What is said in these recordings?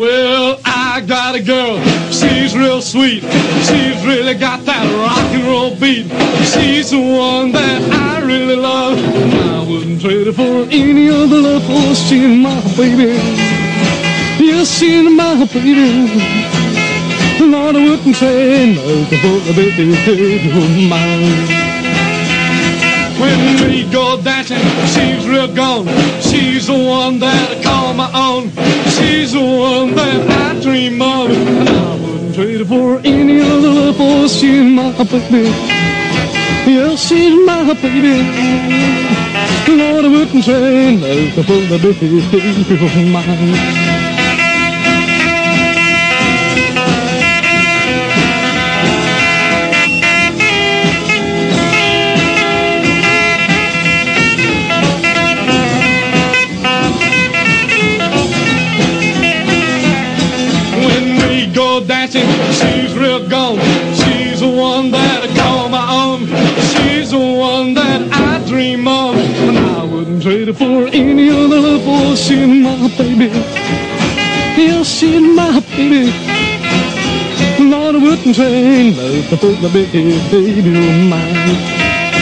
Well, I got a girl, she's real sweet. She's really got that rock and roll beat. She's the one that I really love. I wouldn't trade her for any other love, for she's my baby. Yes, she's my baby. Lord, I wouldn't trade nothing for the baby of mine. When we go dancing, she's real gone. She's the one that I call my own. She's the one that I dream of. And I wouldn't trade her for any other love, for she's my baby. Yeah, she's my baby. Lord, I wouldn't trade nothing for the baby of mine. Dancing, she's real gone. She's the one that I call my own. She's the one that I dream of. And I wouldn't trade her for any other love, for she's my baby. Yeah, she's my baby. Lord, I wouldn't trade nothing for the baby of mine.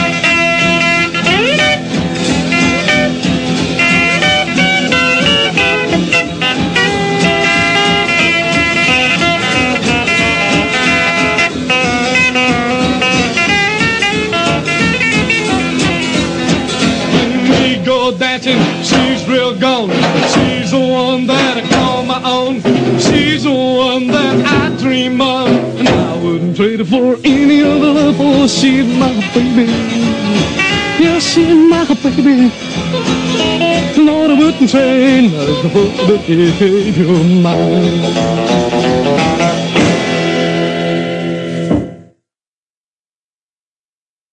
Dancing, she's real gone. She's the one that I call my own. She's the one that I dream of. And I wouldn't trade her for any other love, for she's my baby. Yeah, she's my baby. Lord, I wouldn't trade nothing for the baby of mine.